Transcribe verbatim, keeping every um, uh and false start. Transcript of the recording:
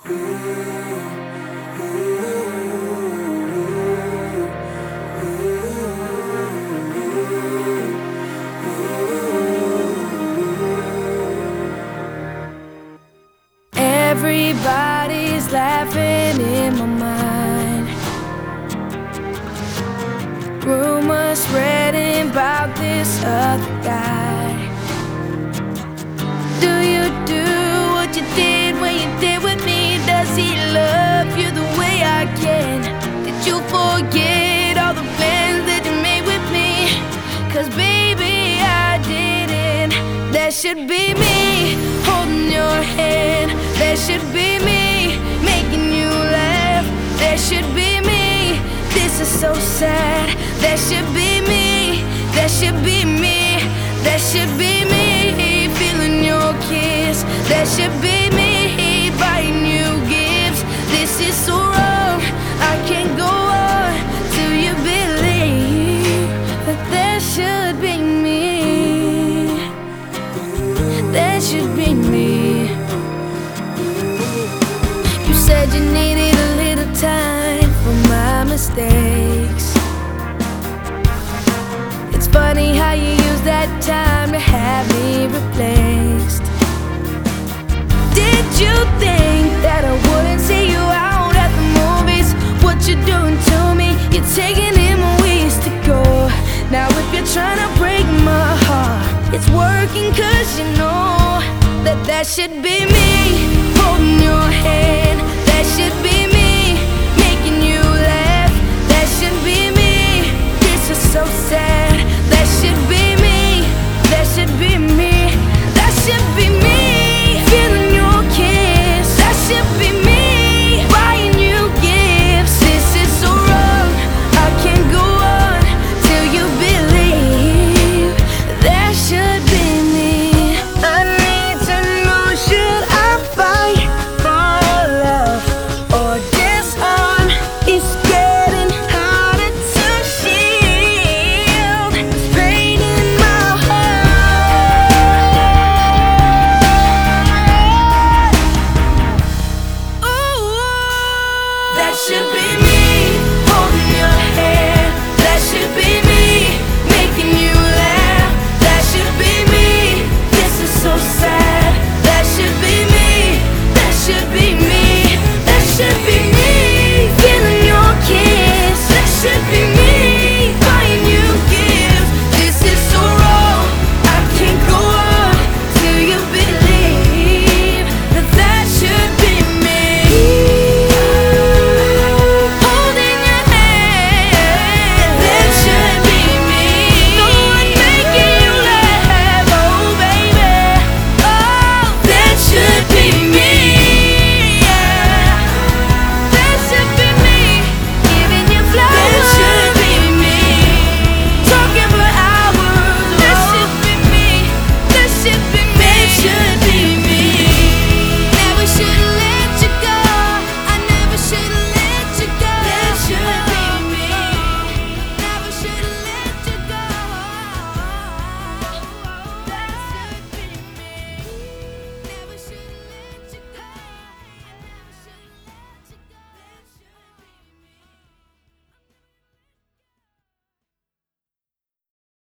Everybody's laughing in my mind. Rumors spreading about this other guy. Do you do what you did when you did with me? Does he love you the way I can? Did you forget all the plans that you made with me? Cause baby, I didn't. That should be me holding your hand. That should be me making you laugh. That should be me. This is so sad. That should be me. That should be me. That should be me feeling your kiss. That should be me buying you gifts. This is so wrong. I can't go on till you believe that that should be me. That should be me. You said you needed a little time for my mistakes. It's funny how you use that time to have me replaced. Did you think that I wouldn't see you out at the movies? What you're doing to me, you're taking in my ways to go. Now if you're trying to break my heart, it's working cause you know that that should be me holding your hand. That should be me making you laugh. That should be me. This is so sad. That should be me. That should be me. That should be me feeling your kiss. That should be me buying you gifts. This is so wrong. I can't go on till you believe that should be me. I need to know, should I fight for love or disarm? It's getting harder to shield this pain in my heart. Ooh, that should be me holding your hand. That should be me making you laugh. That should be me. This is so sad. That should be me. That should be me. That should be me feeling your kiss. That should be me buying you gifts. This is so wrong. I can't go on till you believe that that should be me. Holding your hand. That should be me. The one making you laugh. Oh baby. Oh, that should be me. Yeah. That should be me giving you flowers. That should be me talking for hours. That should be me. That should be me. That should